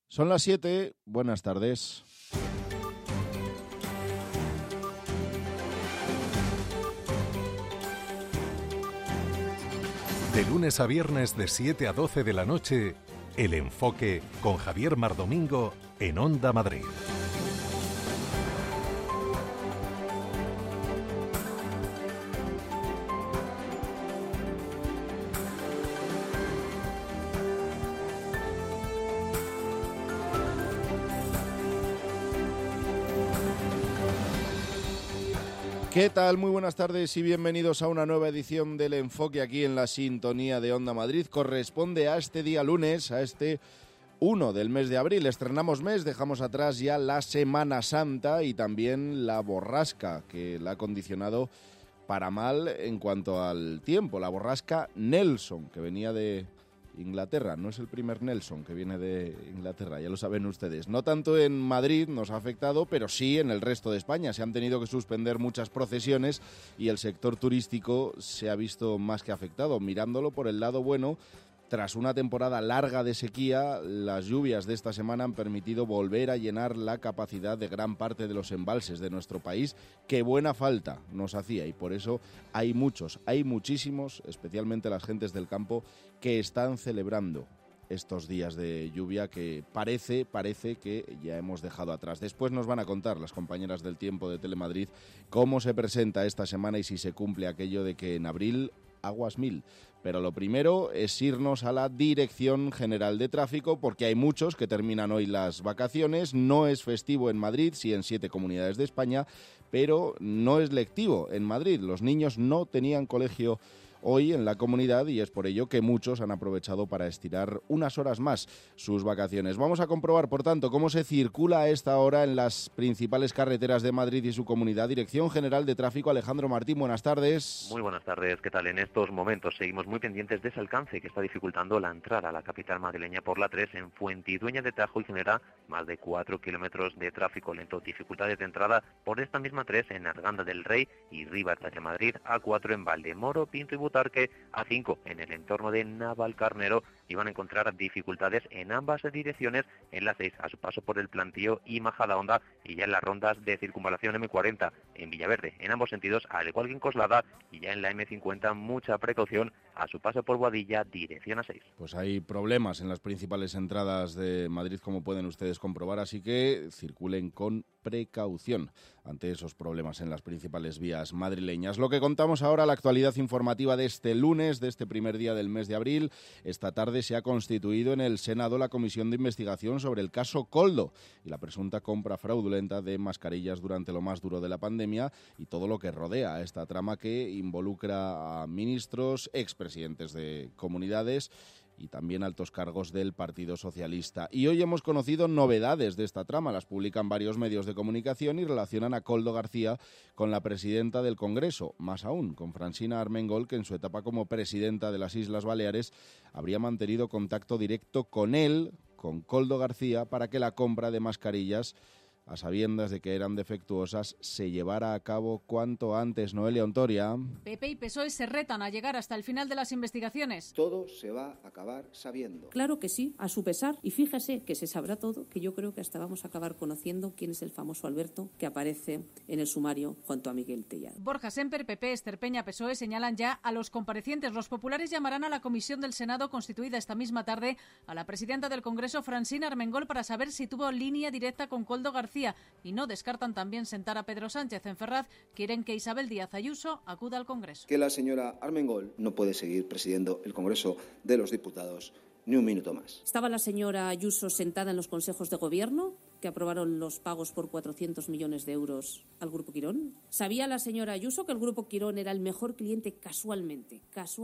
Son las 7, buenas tardes. De lunes a viernes de 7 a 12 de la noche, El Enfoque con Javier Mardomingo en Onda Madrid. ¿Qué tal? Muy buenas tardes y bienvenidos a una nueva edición del Enfoque aquí en la sintonía de Onda Madrid. Corresponde a este día lunes, a este 1 del mes de abril. Estrenamos mes, dejamos atrás ya la Semana Santa y también la borrasca que la ha condicionado para mal en cuanto al tiempo. La borrasca Nelson, que venía de Inglaterra, no es el primer Nelson que viene de Inglaterra, ya lo saben ustedes. No tanto en Madrid nos ha afectado, pero sí en el resto de España. Se han tenido que suspender muchas procesiones y el sector turístico se ha visto más que afectado. Mirándolo por el lado bueno, tras una temporada larga de sequía, las lluvias de esta semana han permitido volver a llenar la capacidad de gran parte de los embalses de nuestro país. Qué buena falta nos hacía y por eso hay muchísimos, especialmente las gentes del campo, que están celebrando estos días de lluvia que parece que ya hemos dejado atrás. Después nos van a contar las compañeras del tiempo de Telemadrid cómo se presenta esta semana y si se cumple aquello de que en abril aguas mil. Pero lo primero es irnos a la Dirección General de Tráfico porque hay muchos que terminan hoy las vacaciones. No es festivo en Madrid, sí en 7 comunidades de España, pero no es lectivo en Madrid. Los niños no tenían colegio hoy en la comunidad y es por ello que muchos han aprovechado para estirar unas horas más sus vacaciones. Vamos a comprobar, por tanto, cómo se circula a esta hora en las principales carreteras de Madrid y su comunidad. Dirección General de Tráfico, Alejandro Martín, buenas tardes. Muy buenas tardes, ¿qué tal? En estos momentos seguimos muy pendientes de ese alcance que está dificultando la entrada a la capital madrileña por la 3 en Fuentidueña de Tajo y genera más de 4 kilómetros de tráfico lento. Dificultades de entrada por esta misma 3 en Arganda del Rey y Rivas de Madrid, A4 en Valdemoro, Pinto y Butarque, A5 en el entorno de Navalcarnero y van a encontrar dificultades en ambas direcciones en la 6 a su paso por el Plantío y Majadahonda y ya en las rondas de circunvalación M40 en Villaverde en ambos sentidos, al igual que en Coslada, y ya en la M50 mucha precaución a su paso por Boadilla dirección A6. Pues hay problemas en las principales entradas de Madrid, como pueden ustedes comprobar, así que circulen con precaución ante esos problemas en las principales vías madrileñas. Lo que contamos ahora, la actualidad informativa de este lunes, de este primer día del mes de abril. Esta tarde se ha constituido en el Senado la comisión de investigación sobre el caso Koldo y la presunta compra fraudulenta de mascarillas durante lo más duro de la pandemia y todo lo que rodea a esta trama que involucra a ministros, expresidentes de comunidades y también altos cargos del Partido Socialista. Y hoy hemos conocido novedades de esta trama, las publican varios medios de comunicación y relacionan a Koldo García con la presidenta del Congreso, más aún, con Francina Armengol, que en su etapa como presidenta de las Islas Baleares habría mantenido contacto directo con él, con Koldo García, para que la compra de mascarillas, a sabiendas de que eran defectuosas, se llevara a cabo cuanto antes. Noelia Ontoria. PP y PSOE se retan a llegar hasta el final de las investigaciones. Todo se va a acabar sabiendo. Claro que sí, a su pesar. Y fíjese que se sabrá todo, que yo creo que hasta vamos a acabar conociendo quién es el famoso Alberto que aparece en el sumario junto a Miguel Tellado. Borja Semper, PP, Ester Peña, PSOE señalan ya a los comparecientes. Los populares llamarán a la comisión del Senado constituida esta misma tarde a la presidenta del Congreso, Francina Armengol, para saber si tuvo línea directa con Koldo García. Y no descartan también sentar a Pedro Sánchez en Ferraz. Quieren que Isabel Díaz Ayuso acuda al Congreso. Que la señora Armengol no puede seguir presidiendo el Congreso de los Diputados ni un minuto más. ¿Estaba la señora Ayuso sentada en los consejos de gobierno que aprobaron los pagos por 400 millones de euros al Grupo Quirón? ¿Sabía la señora Ayuso que el Grupo Quirón era el mejor cliente casualmente,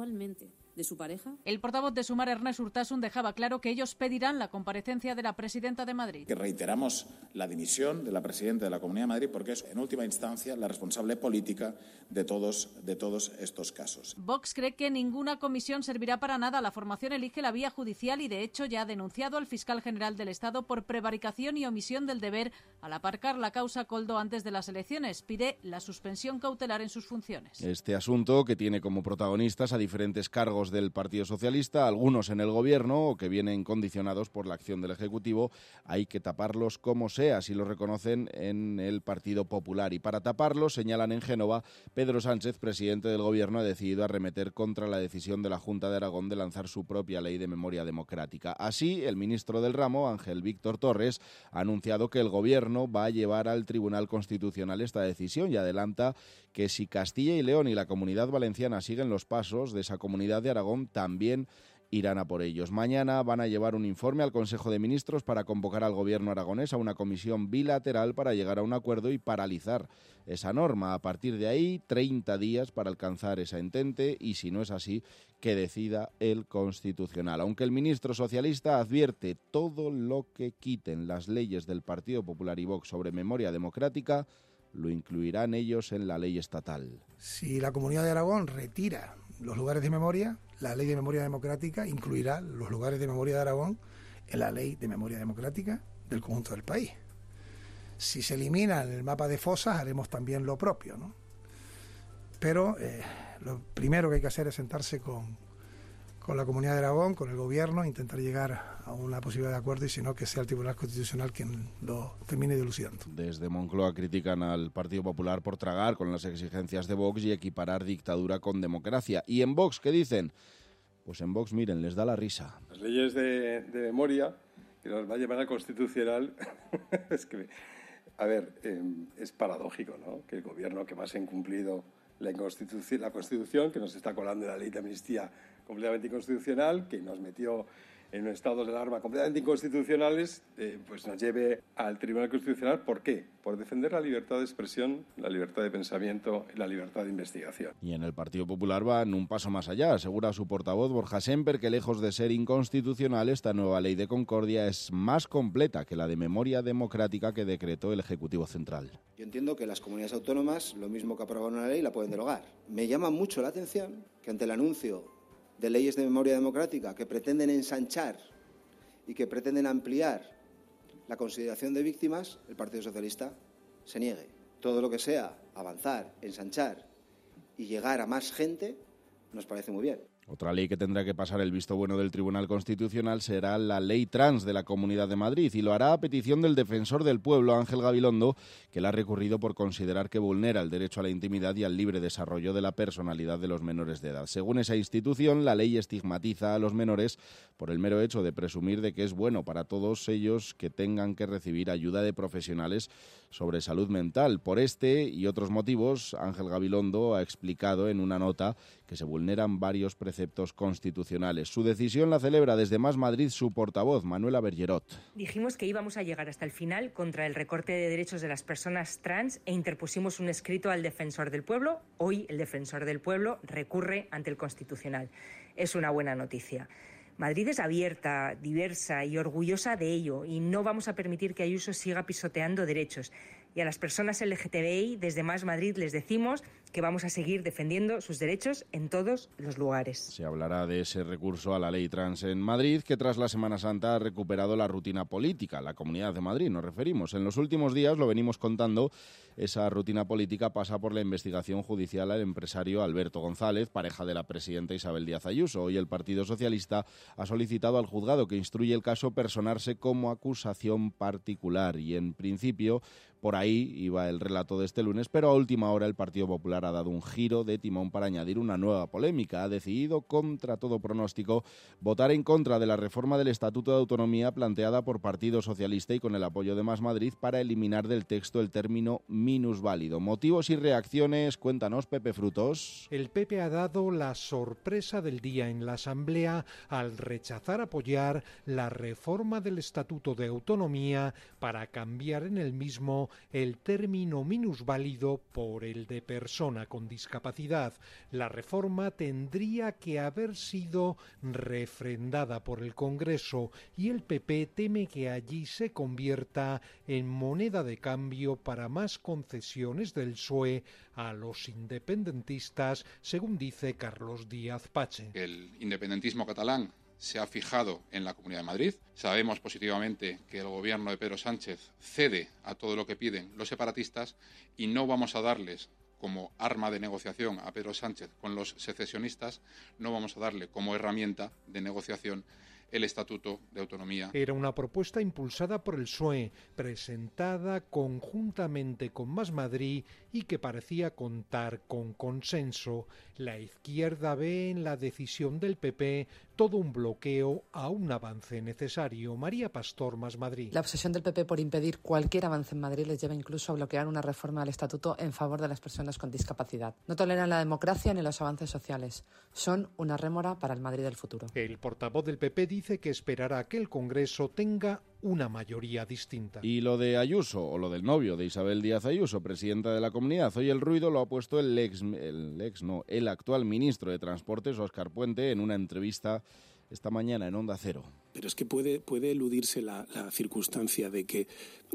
de su pareja? El portavoz de Sumar, Ernest Urtasun, dejaba claro que ellos pedirán la comparecencia de la presidenta de Madrid. Que reiteramos la dimisión de la presidenta de la Comunidad de Madrid porque es, en última instancia, la responsable política de todos estos casos. Vox cree que ninguna comisión servirá para nada. La formación elige la vía judicial y, de hecho, ya ha denunciado al fiscal general del Estado por prevaricación y omisión del deber al aparcar la causa Koldo antes de las elecciones. Pide la suspensión cautelar en sus funciones. Este asunto, que tiene como protagonistas a diferentes cargos cargos del Partido Socialista, algunos en el Gobierno o que vienen condicionados por la acción del Ejecutivo. Hay que taparlos como sea, así lo reconocen en el Partido Popular. Y para taparlos, señalan en Génova, Pedro Sánchez, presidente del Gobierno, ha decidido arremeter contra la decisión de la Junta de Aragón de lanzar su propia ley de memoria democrática. Así, el ministro del ramo, Ángel Víctor Torres, ha anunciado que el Gobierno va a llevar al Tribunal Constitucional esta decisión y adelanta que si Castilla y León y la Comunidad Valenciana siguen los pasos de esa comunidad de Aragón, también irán a por ellos. Mañana van a llevar un informe al Consejo de Ministros para convocar al Gobierno aragonés a una comisión bilateral para llegar a un acuerdo y paralizar esa norma. A partir de ahí, 30 días para alcanzar esa entente y, si no es así, que decida el Constitucional. Aunque el ministro socialista advierte todo lo que quiten las leyes del Partido Popular y Vox sobre memoria democrática, lo incluirán ellos en la ley estatal. Si la Comunidad de Aragón retira los lugares de memoria, la ley de memoria democrática incluirá los lugares de memoria de Aragón en la ley de memoria democrática del conjunto del país. Si se elimina el mapa de fosas, haremos también lo propio, ¿no? Pero lo primero que hay que hacer es sentarse con la Comunidad de Aragón, con el Gobierno, intentar llegar a una posibilidad de acuerdo y si no, que sea el Tribunal Constitucional quien lo termine dilucidando. Desde Moncloa critican al Partido Popular por tragar con las exigencias de Vox y equiparar dictadura con democracia. ¿Y en Vox qué dicen? Pues en Vox, miren, les da la risa. Las leyes de memoria que nos va a llevar al Constitucional es que, a ver, es paradójico, ¿no?, que el Gobierno que más ha incumplido la Constitución, que nos está colando en la ley de amnistía completamente inconstitucional, que nos metió en estados de alarma completamente inconstitucionales, pues nos lleve al Tribunal Constitucional. ¿Por qué? Por defender la libertad de expresión, la libertad de pensamiento y la libertad de investigación. Y en el Partido Popular van un paso más allá. Asegura su portavoz Borja Semper que, lejos de ser inconstitucional, esta nueva ley de concordia es más completa que la de memoria democrática que decretó el Ejecutivo Central. Yo entiendo que las comunidades autónomas, lo mismo que aprobaron una ley, la pueden derogar. Me llama mucho la atención que ante el anuncio de leyes de memoria democrática que pretenden ensanchar y que pretenden ampliar la consideración de víctimas, el Partido Socialista se niegue. Todo lo que sea avanzar, ensanchar y llegar a más gente nos parece muy bien. Otra ley que tendrá que pasar el visto bueno del Tribunal Constitucional será la ley trans de la Comunidad de Madrid, y lo hará a petición del defensor del pueblo, Ángel Gabilondo, que la ha recurrido por considerar que vulnera el derecho a la intimidad y al libre desarrollo de la personalidad de los menores de edad. Según esa institución, la ley estigmatiza a los menores por el mero hecho de presumir de que es bueno para todos ellos que tengan que recibir ayuda de profesionales sobre salud mental. Por este y otros motivos, Ángel Gabilondo ha explicado en una nota que se vulneran varios preceptos constitucionales. Su decisión la celebra desde Más Madrid su portavoz, Manuela Bergerot. Dijimos que íbamos a llegar hasta el final contra el recorte de derechos de las personas trans e interpusimos un escrito al defensor del pueblo. Hoy el defensor del pueblo recurre ante el Constitucional. Es una buena noticia. Madrid es abierta, diversa y orgullosa de ello, y no vamos a permitir que Ayuso siga pisoteando derechos. Y a las personas LGTBI, desde Más Madrid, les decimos que vamos a seguir defendiendo sus derechos en todos los lugares. Se hablará de ese recurso a la ley trans en Madrid, que tras la Semana Santa ha recuperado la rutina política. La Comunidad de Madrid, nos referimos. En los últimos días, lo venimos contando, esa rutina política pasa por la investigación judicial al empresario Alberto González, pareja de la presidenta Isabel Díaz Ayuso. Hoy el Partido Socialista ha solicitado al juzgado que instruye el caso personarse como acusación particular, y en principio por ahí iba el relato de este lunes, pero a última hora el Partido Popular ha dado un giro de timón para añadir una nueva polémica. Ha decidido, contra todo pronóstico, votar en contra de la reforma del Estatuto de Autonomía planteada por Partido Socialista y con el apoyo de Más Madrid para eliminar del texto el término minusválido. Motivos y reacciones, cuéntanos, Pepe Frutos. El PP ha dado la sorpresa del día en la Asamblea al rechazar apoyar la reforma del Estatuto de Autonomía para cambiar en el mismo el término minusválido por el de persona con discapacidad. La reforma tendría que haber sido refrendada por el Congreso y el PP teme que allí se convierta en moneda de cambio para más concesiones del PSOE a los independentistas, según dice Carlos Díaz Pache. El independentismo catalán se ha fijado en la Comunidad de Madrid. Sabemos positivamente que el gobierno de Pedro Sánchez cede a todo lo que piden los separatistas y no vamos a darles como arma de negociación a Pedro Sánchez con los secesionistas, no vamos a darle como herramienta de negociación el Estatuto de Autonomía. Era una propuesta impulsada por el PSOE, presentada conjuntamente con Más Madrid y que parecía contar con consenso. La izquierda ve en la decisión del PP todo un bloqueo a un avance necesario. María Pastor, Más Madrid. La obsesión del PP por impedir cualquier avance en Madrid les lleva incluso a bloquear una reforma del Estatuto en favor de las personas con discapacidad. No toleran la democracia ni los avances sociales. Son una rémora para el Madrid del futuro. El portavoz del PP dice que esperará a que el Congreso tenga una mayoría distinta. Y lo de Ayuso, o lo del novio de Isabel Díaz Ayuso, presidenta de la comunidad, hoy el ruido lo ha puesto el actual ministro de Transportes, Óscar Puente, en una entrevista esta mañana en Onda Cero. Pero es que puede eludirse la circunstancia de que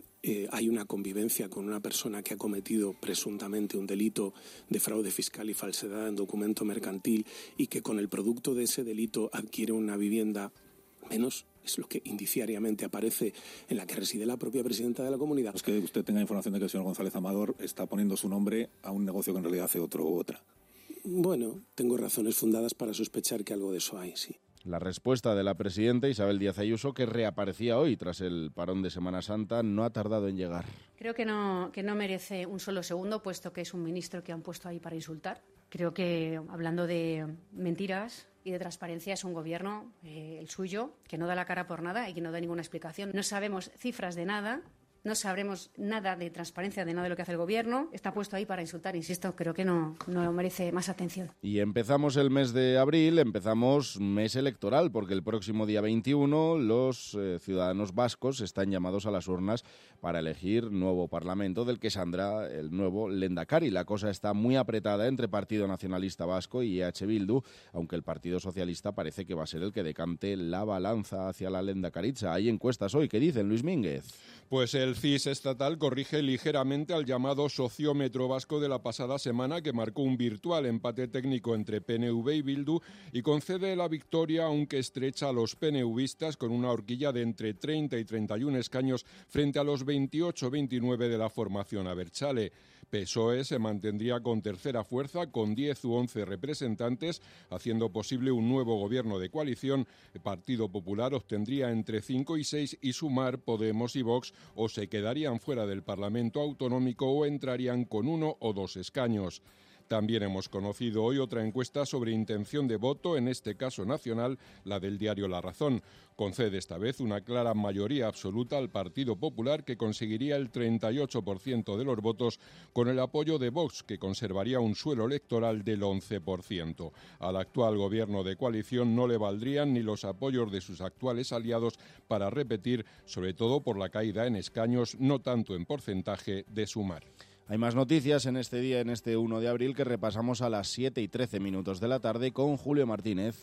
hay una convivencia con una persona que ha cometido presuntamente un delito de fraude fiscal y falsedad en documento mercantil y que con el producto de ese delito adquiere una vivienda menos, es lo que indiciariamente aparece en la que reside la propia presidenta de la comunidad. Es que usted tenga información de que el señor González Amador está poniendo su nombre a un negocio que en realidad hace otro u otra. Bueno, tengo razones fundadas para sospechar que algo de eso hay, sí. La respuesta de la presidenta Isabel Díaz Ayuso, que reaparecía hoy tras el parón de Semana Santa, no ha tardado en llegar. Creo que no merece un solo segundo, puesto que es un ministro que han puesto ahí para insultar. Creo que, hablando de mentiras y de transparencia, es un gobierno, el suyo, que no da la cara por nada y que no da ninguna explicación. No sabemos cifras de nada. No sabremos nada de transparencia de nada de lo que hace el gobierno. Está puesto ahí para insultar, insisto, creo que no merece más atención. Y empezamos el mes de abril, empezamos mes electoral, porque el próximo día 21 los ciudadanos vascos están llamados a las urnas para elegir nuevo Parlamento, del que saldrá el nuevo Lehendakari. La cosa está muy apretada entre Partido Nacionalista Vasco y EH Bildu, aunque el Partido Socialista parece que va a ser el que decante la balanza hacia la Lehendakaritza. Hay encuestas hoy, ¿qué dicen, Luis Mínguez? Pues el CIS estatal corrige ligeramente al llamado sociómetro vasco de la pasada semana, que marcó un virtual empate técnico entre PNV y Bildu y concede la victoria, aunque estrecha, a los PNVistas con una horquilla de entre 30 y 31 escaños frente a los 28-29 de la formación abertzale. PSOE se mantendría con tercera fuerza, con 10 u 11 representantes, haciendo posible un nuevo gobierno de coalición. El Partido Popular obtendría entre 5 y 6 y Sumar, Podemos y Vox o se quedarían fuera del Parlamento autonómico o entrarían con 1 o 2 escaños. También hemos conocido hoy otra encuesta sobre intención de voto, en este caso nacional, la del diario La Razón. Concede esta vez una clara mayoría absoluta al Partido Popular, que conseguiría el 38% de los votos, con el apoyo de Vox, que conservaría un suelo electoral del 11%. Al actual gobierno de coalición no le valdrían ni los apoyos de sus actuales aliados para repetir, sobre todo por la caída en escaños, no tanto en porcentaje, de Sumar. Hay más noticias en este día, en este 1 de abril, que repasamos a las 7:13 de la tarde con Julio Martínez.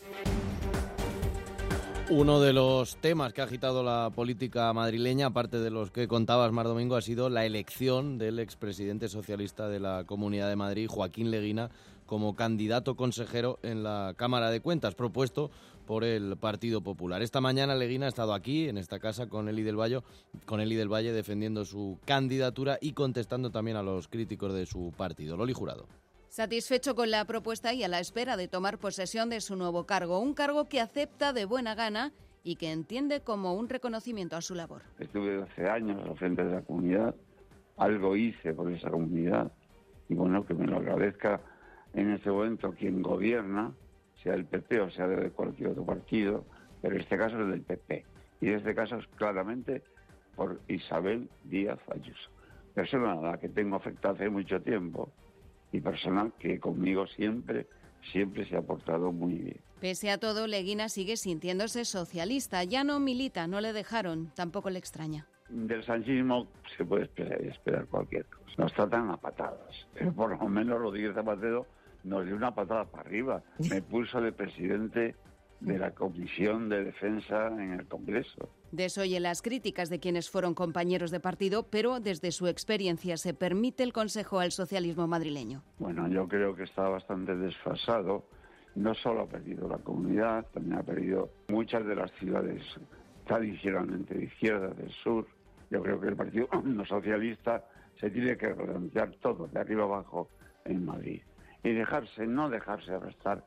Uno de los temas que ha agitado la política madrileña, aparte de los que contabas, Mar Domingo, ha sido la elección del expresidente socialista de la Comunidad de Madrid, Joaquín Leguina, como candidato consejero en la Cámara de Cuentas, propuesto por el Partido Popular. Esta mañana Leguina ha estado aquí, en esta casa, con Eli del Valle, defendiendo su candidatura y contestando también a los críticos de su partido. Loli Jurado. Satisfecho con la propuesta y a la espera de tomar posesión de su nuevo cargo, un cargo que acepta de buena gana y que entiende como un reconocimiento a su labor. Estuve 12 años al frente de la comunidad, algo hice por esa comunidad y bueno, que me lo agradezca en ese momento quien gobierna, sea el PP o sea de cualquier otro partido, pero en este caso es del PP. Y en este caso es claramente por Isabel Díaz Ayuso, persona a la que tengo afectado hace mucho tiempo y persona que conmigo siempre se ha portado muy bien. Pese a todo, Leguina sigue sintiéndose socialista. Ya no milita, no le dejaron, tampoco le extraña. Del sanchismo se puede esperar cualquier cosa. Nos tratan a patadas, pero por lo menos Rodríguez Zapatero nos dio una patada para arriba. Me puso de presidente de la Comisión de Defensa en el Congreso. Desoye las críticas de quienes fueron compañeros de partido, pero desde su experiencia se permite el consejo al socialismo madrileño. Bueno, yo creo que está bastante desfasado. No solo ha perdido la comunidad, también ha perdido muchas de las ciudades tradicionalmente de izquierda, del sur. Yo creo que el Partido Socialista se tiene que replantear todo, de arriba abajo, en Madrid. Y no dejarse arrastrar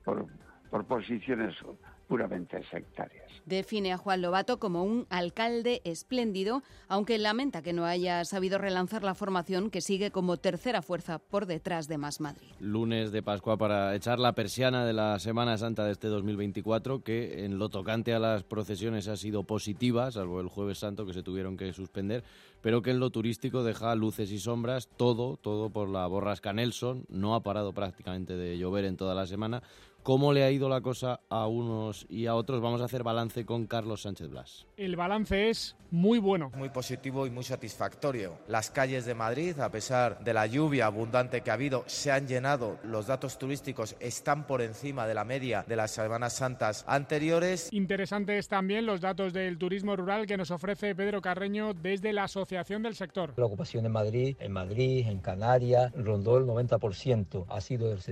por posiciones puramente sectarias. Define a Juan Lobato como un alcalde espléndido, aunque lamenta que no haya sabido relanzar la formación que sigue como tercera fuerza por detrás de Más Madrid. Lunes de Pascua para echar la persiana de la Semana Santa de este 2024, que en lo tocante a las procesiones ha sido positiva, salvo el Jueves Santo que se tuvieron que suspender, pero que en lo turístico deja luces y sombras, todo por la borrasca Nelson. No ha parado prácticamente de llover en toda la semana. ¿Cómo le ha ido la cosa a unos y a otros? Vamos a hacer balance con Carlos Sánchez Blas. El balance es muy bueno. Muy positivo y muy satisfactorio. Las calles de Madrid, a pesar de la lluvia abundante que ha habido, se han llenado. Los datos turísticos están por encima de la media de las Semanas Santas anteriores. Interesantes también los datos del turismo rural que nos ofrece Pedro Carreño desde la Asociación del Sector. La ocupación en Madrid, en Canarias, rondó el 90%. Ha sido del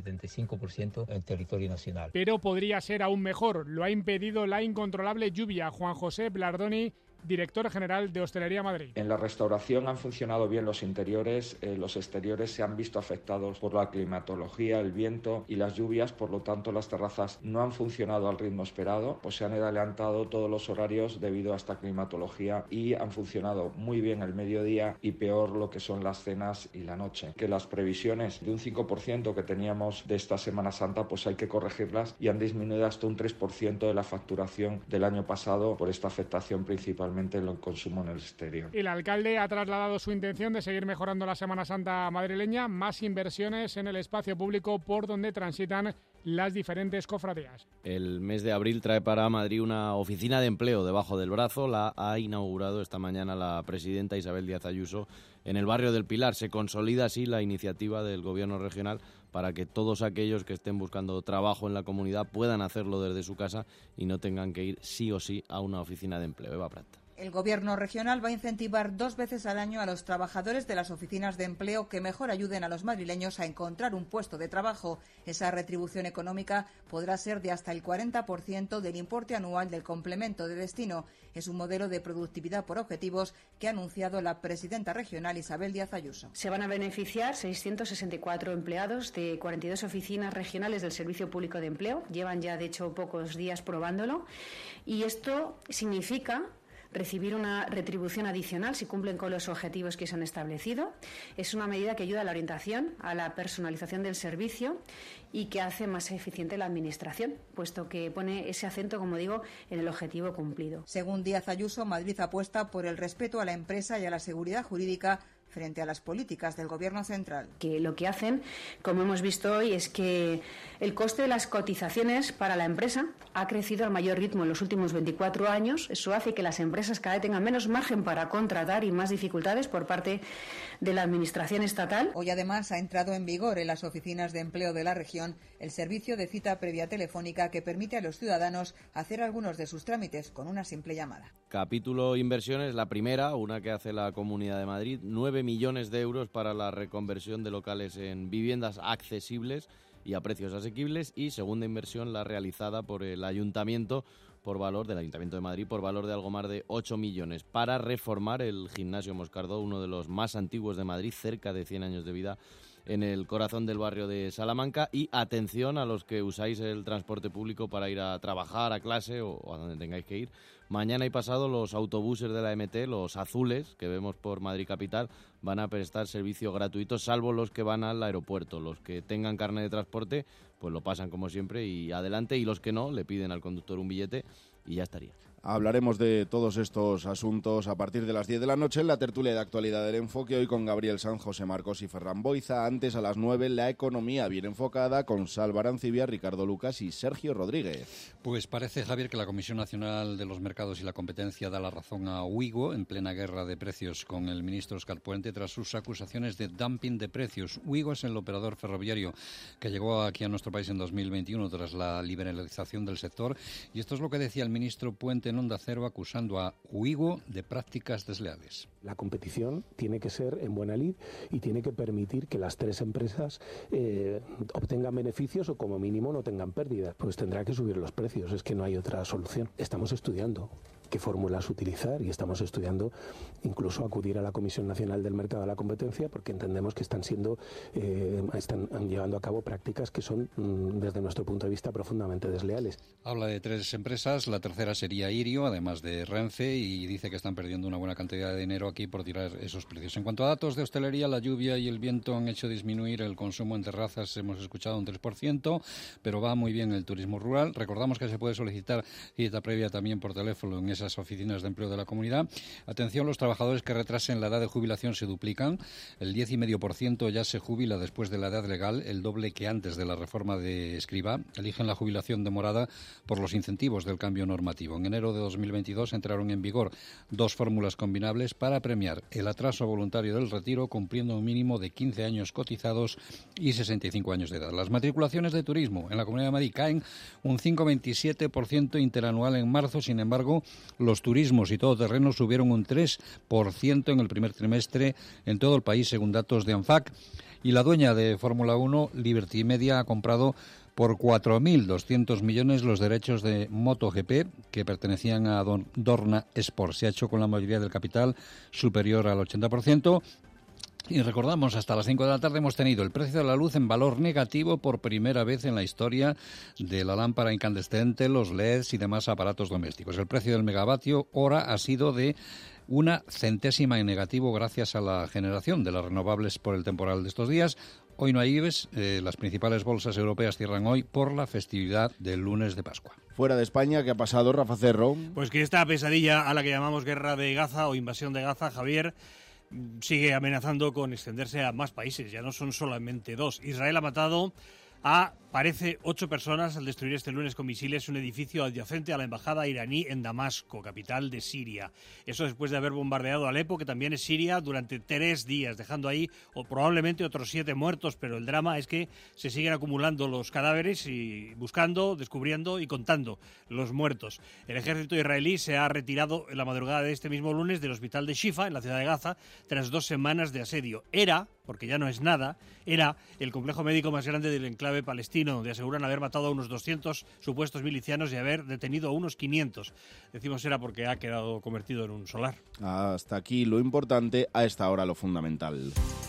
75% en territorio nacional. Pero podría ser aún mejor. Lo ha impedido la incontrolable lluvia. Juan José Blardoni, director general de Hostelería Madrid. En la restauración han funcionado bien los interiores, los exteriores se han visto afectados por la climatología, el viento y las lluvias, por lo tanto las terrazas no han funcionado al ritmo esperado, pues se han adelantado todos los horarios debido a esta climatología y han funcionado muy bien el mediodía y peor lo que son las cenas y la noche. Que las previsiones de un 5% que teníamos de esta Semana Santa pues hay que corregirlas y han disminuido hasta un 3% de la facturación del año pasado por esta afectación principalmente en el consumo en el exterior. El alcalde ha trasladado su intención de seguir mejorando la Semana Santa madrileña, más inversiones en el espacio público por donde transitan las diferentes cofradías. El mes de abril trae para Madrid una oficina de empleo debajo del brazo. La ha inaugurado esta mañana la presidenta Isabel Díaz Ayuso en el barrio del Pilar. Se consolida así la iniciativa del Gobierno regional para que todos aquellos que estén buscando trabajo en la comunidad puedan hacerlo desde su casa y no tengan que ir sí o sí a una oficina de empleo. Eva Prat. El Gobierno regional va a incentivar 2 veces al año a los trabajadores de las oficinas de empleo que mejor ayuden a los madrileños a encontrar un puesto de trabajo. Esa retribución económica podrá ser de hasta el 40% del importe anual del complemento de destino. Es un modelo de productividad por objetivos que ha anunciado la presidenta regional Isabel Díaz Ayuso. Se van a beneficiar 664 empleados de 42 oficinas regionales del Servicio Público de Empleo. Llevan ya, de hecho, pocos días probándolo. Y esto significa recibir una retribución adicional si cumplen con los objetivos que se han establecido. Es una medida que ayuda a la orientación, a la personalización del servicio y que hace más eficiente la administración, puesto que pone ese acento, como digo, en el objetivo cumplido. Según Díaz Ayuso, Madrid apuesta por el respeto a la empresa y a la seguridad jurídica frente a las políticas del Gobierno central. Que lo que hacen, como hemos visto hoy, es que el coste de las cotizaciones para la empresa ha crecido al mayor ritmo en los últimos 24 años. Eso hace que las empresas cada vez tengan menos margen para contratar y más dificultades por parte de la Administración estatal. Hoy además ha entrado en vigor en las oficinas de empleo de la región el servicio de cita previa telefónica que permite a los ciudadanos hacer algunos de sus trámites con una simple llamada. Capítulo inversiones, la primera, una que hace la Comunidad de Madrid, 9 millones de euros para la reconversión de locales en viviendas accesibles y a precios asequibles, y segunda inversión, la realizada por el Ayuntamiento de Madrid por valor de algo más de 8 millones para reformar el Gimnasio Moscardó, uno de los más antiguos de Madrid, cerca de 100 años de vida, en el corazón del barrio de Salamanca. Y atención a los que usáis el transporte público para ir a trabajar, a clase o a donde tengáis que ir. Mañana y pasado los autobuses de la MT, los azules que vemos por Madrid Capital, van a prestar servicio gratuito, salvo los que van al aeropuerto. Los que tengan carnet de transporte pues lo pasan como siempre y adelante, y los que no, le piden al conductor un billete y ya estaría. Hablaremos de todos estos asuntos a partir de las 10 de la noche en la tertulia de actualidad del Enfoque, hoy con Gabriel Sanz, José Marcos y Ferran Boiza. Antes, a las 9, la economía bien enfocada con Salva Arancibia, Ricardo Lucas y Sergio Rodríguez. Pues parece, Javier, que la Comisión Nacional de los Mercados y la Competencia da la razón a Uigo en plena guerra de precios con el ministro Óscar Puente tras sus acusaciones de dumping de precios. Uigo es el operador ferroviario que llegó aquí a nuestro país en 2021 tras la liberalización del sector, y esto es lo que decía el ministro Puente en Onda Cero, acusando a Uigo de prácticas desleales. La competición tiene que ser en buena lid y tiene que permitir que las tres empresas obtengan beneficios o como mínimo no tengan pérdidas. Pues tendrá que subir los precios, es que no hay otra solución. Estamos estudiando qué fórmulas utilizar y estamos estudiando incluso acudir a la Comisión Nacional del Mercado de la Competencia porque entendemos que están llevando a cabo prácticas que son, desde nuestro punto de vista, profundamente desleales. Habla de tres empresas, la tercera sería Irio, además de Renfe, y dice que están perdiendo una buena cantidad de dinero aquí por tirar esos precios. En cuanto a datos de hostelería, la lluvia y el viento han hecho disminuir el consumo en terrazas, hemos escuchado un 3%, pero va muy bien el turismo rural. Recordamos que se puede solicitar cita previa también por teléfono en esas oficinas de empleo de la comunidad. Atención, los trabajadores que retrasen la edad de jubilación se duplican. El 10,5% ya se jubila después de la edad legal, el doble que antes de la reforma de Escrivá. Eligen la jubilación demorada por los incentivos del cambio normativo. En enero de 2022 entraron en vigor dos fórmulas combinables para premiar el atraso voluntario del retiro, cumpliendo un mínimo de 15 años cotizados y 65 años de edad. Las matriculaciones de turismo en la Comunidad de Madrid caen un 5,27% interanual en marzo. Sin embargo, los turismos y todoterrenos subieron un 3% en el primer trimestre en todo el país, según datos de ANFAC. Y la dueña de Fórmula 1, Liberty Media, ha comprado por 4.200 millones los derechos de MotoGP que pertenecían a Dorna Sport. Se ha hecho con la mayoría del capital superior al 80%. Y recordamos, hasta las 5 de la tarde hemos tenido el precio de la luz en valor negativo por primera vez en la historia de la lámpara incandescente, los LEDs y demás aparatos domésticos. El precio del megavatio hora ha sido de 1 centésima en negativo gracias a la generación de las renovables por el temporal de estos días. Hoy no hay IBEX, las principales bolsas europeas cierran hoy por la festividad del lunes de Pascua. Fuera de España, ¿qué ha pasado, Rafa Cerro? Pues que esta pesadilla a la que llamamos guerra de Gaza o invasión de Gaza, Javier, sigue amenazando con extenderse a más países, ya no son solamente dos. Israel ha matado a, parece, 8 personas al destruir este lunes con misiles un edificio adyacente a la embajada iraní en Damasco, capital de Siria. Eso después de haber bombardeado Alepo, que también es Siria, durante 3 días, dejando ahí probablemente otros 7 muertos, pero el drama es que se siguen acumulando los cadáveres y buscando, descubriendo y contando los muertos. El ejército israelí se ha retirado en la madrugada de este mismo lunes del hospital de Shifa, en la ciudad de Gaza, tras 2 semanas de asedio. Era, porque ya no es nada, era el complejo médico más grande del enclave palestino, donde aseguran haber matado a unos 200 supuestos milicianos y haber detenido a unos 500. Decimos era porque ha quedado convertido en un solar. Hasta aquí lo importante, a esta hora lo fundamental.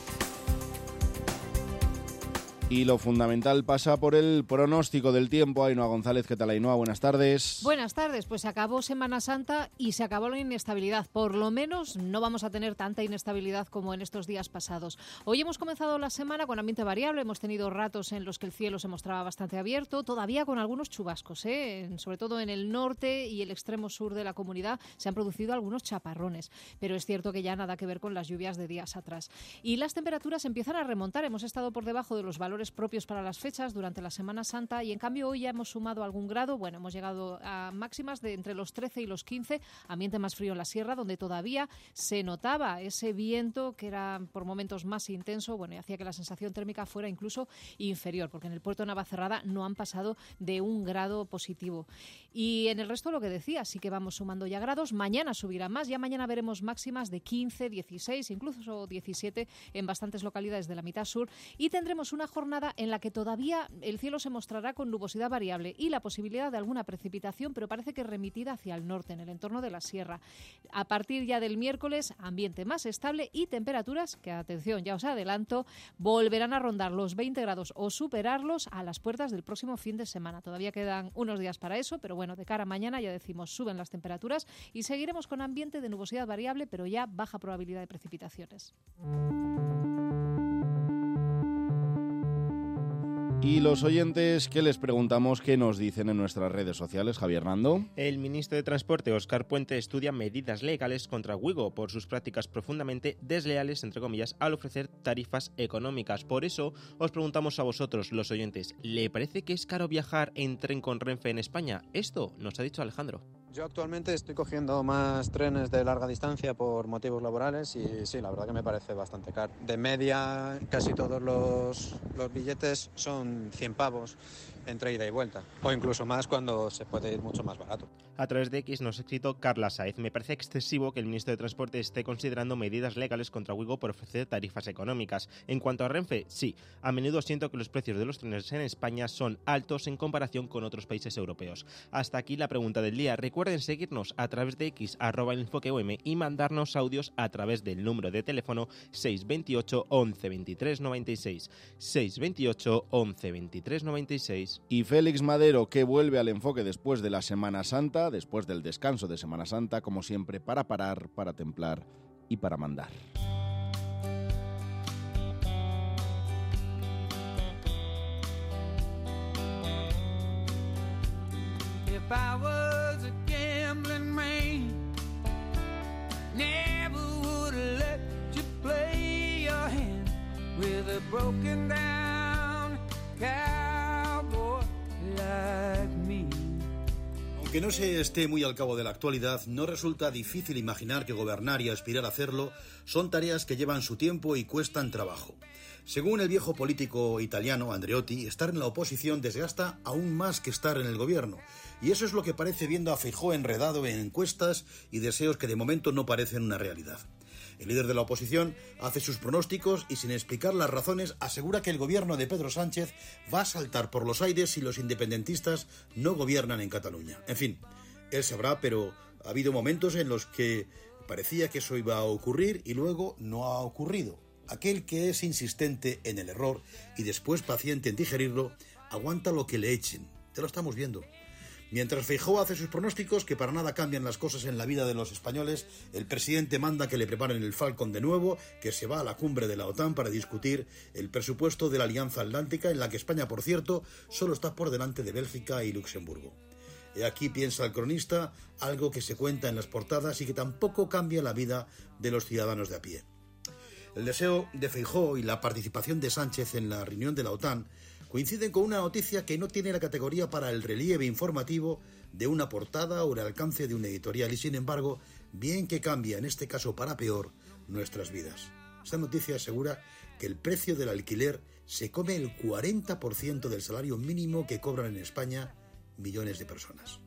Y lo fundamental pasa por el pronóstico del tiempo. Ainhoa González, ¿qué tal, Ainhoa? Buenas tardes. Buenas tardes. Pues se acabó Semana Santa y se acabó la inestabilidad. Por lo menos no vamos a tener tanta inestabilidad como en estos días pasados. Hoy hemos comenzado la semana con ambiente variable. Hemos tenido ratos en los que el cielo se mostraba bastante abierto, todavía con algunos chubascos, sobre todo en el norte y el extremo sur de la comunidad se han producido algunos chaparrones. Pero es cierto que ya nada que ver con las lluvias de días atrás. Y las temperaturas empiezan a remontar. Hemos estado por debajo de los valores propios para las fechas durante la Semana Santa y en cambio hoy ya hemos sumado algún grado. Bueno, hemos llegado a máximas de entre los 13 y los 15, ambiente más frío en la sierra, donde todavía se notaba ese viento que era por momentos más intenso, bueno, y hacía que la sensación térmica fuera incluso inferior, porque en el puerto de Navacerrada no han pasado de 1 grado positivo. Y en el resto lo que decía, sí que vamos sumando ya grados. Mañana subirá más, ya mañana veremos máximas de 15, 16, incluso 17 en bastantes localidades de la mitad sur y tendremos una jornada en la que todavía el cielo se mostrará con nubosidad variable y la posibilidad de alguna precipitación, pero parece que remitida hacia el norte, en el entorno de la sierra. A partir ya del miércoles, ambiente más estable y temperaturas que, atención, ya os adelanto, volverán a rondar los 20 grados o superarlos a las puertas del próximo fin de semana. Todavía quedan unos días para eso, pero bueno, de cara a mañana ya decimos, suben las temperaturas y seguiremos con ambiente de nubosidad variable, pero ya baja probabilidad de precipitaciones. Y los oyentes, ¿qué les preguntamos? ¿Qué nos dicen en nuestras redes sociales, Javier Nando? El ministro de Transporte, Óscar Puente, estudia medidas legales contra Wigo por sus prácticas profundamente desleales, entre comillas, al ofrecer tarifas económicas. Por eso os preguntamos a vosotros, los oyentes, ¿le parece que es caro viajar en tren con Renfe en España? Esto nos ha dicho Alejandro. Yo actualmente estoy cogiendo más trenes de larga distancia por motivos laborales y sí, la verdad que me parece bastante caro. De media, casi todos los billetes son 100 pavos entre ida y vuelta, o incluso más cuando se puede ir mucho más barato. A través de X nos ha escrito Carla Saez. Me parece excesivo que el ministro de Transporte esté considerando medidas legales contra Wigo por ofrecer tarifas económicas. En cuanto a Renfe, sí, a menudo siento que los precios de los trenes en España son altos en comparación con otros países europeos. Hasta aquí la pregunta del día. Recuerden seguirnos a través de X, @enfoqueum, y mandarnos audios a través del número de teléfono 628 11 23 96. 628 11 23 96. Y Félix Madero, que vuelve al enfoque después de la Semana Santa, después del descanso de Semana Santa, como siempre, para parar, para templar y para mandar. If I was a gambling man, never would let you play your hand with a broken down cowboy like me. Aunque no se esté muy al cabo de la actualidad, no resulta difícil imaginar que gobernar y aspirar a hacerlo son tareas que llevan su tiempo y cuestan trabajo. Según el viejo político italiano Andreotti, estar en la oposición desgasta aún más que estar en el gobierno. Y eso es lo que parece viendo a Feijóo enredado en encuestas y deseos que de momento no parecen una realidad. El líder de la oposición hace sus pronósticos y, sin explicar las razones, asegura que el gobierno de Pedro Sánchez va a saltar por los aires si los independentistas no gobiernan en Cataluña. En fin, él sabrá, pero ha habido momentos en los que parecía que eso iba a ocurrir y luego no ha ocurrido. Aquel que es insistente en el error y después paciente en digerirlo, aguanta lo que le echen. Ya lo estamos viendo. Mientras Feijóo hace sus pronósticos, que para nada cambian las cosas en la vida de los españoles, el presidente manda que le preparen el Falcon de nuevo, que se va a la cumbre de la OTAN para discutir el presupuesto de la Alianza Atlántica, en la que España, por cierto, solo está por delante de Bélgica y Luxemburgo. Y aquí piensa el cronista, algo que se cuenta en las portadas y que tampoco cambia la vida de los ciudadanos de a pie. El deseo de Feijóo y la participación de Sánchez en la reunión de la OTAN coinciden con una noticia que no tiene la categoría para el relieve informativo de una portada o el alcance de un editorial y, sin embargo, bien que cambia, en este caso para peor, nuestras vidas. Esta noticia asegura que el precio del alquiler se come el 40% del salario mínimo que cobran en España millones de personas.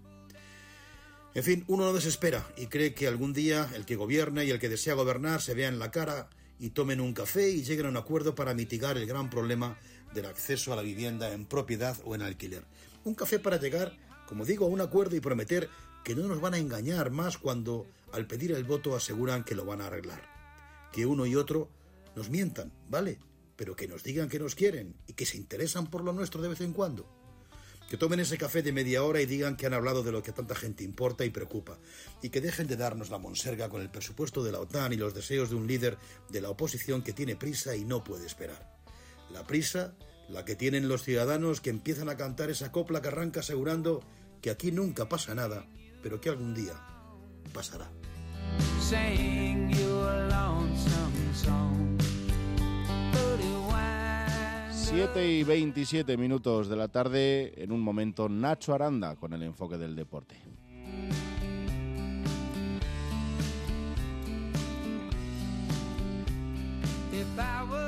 En fin, uno no desespera y cree que algún día el que gobierna y el que desea gobernar se vean la cara y tomen un café y lleguen a un acuerdo para mitigar el gran problema del acceso a la vivienda en propiedad o en alquiler. Un café para llegar, como digo, a un acuerdo y prometer que no nos van a engañar más cuando al pedir el voto aseguran que lo van a arreglar. Que uno y otro nos mientan, ¿vale? Pero que nos digan que nos quieren y que se interesan por lo nuestro de vez en cuando. Que tomen ese café de media hora y digan que han hablado de lo que a tanta gente importa y preocupa. Y que dejen de darnos la monserga con el presupuesto de la OTAN y los deseos de un líder de la oposición que tiene prisa y no puede esperar. La prisa, la que tienen los ciudadanos que empiezan a cantar esa copla que arranca asegurando que aquí nunca pasa nada, pero que algún día pasará. 7:27 de la tarde, en un momento Nacho Aranda con el enfoque del deporte. If I was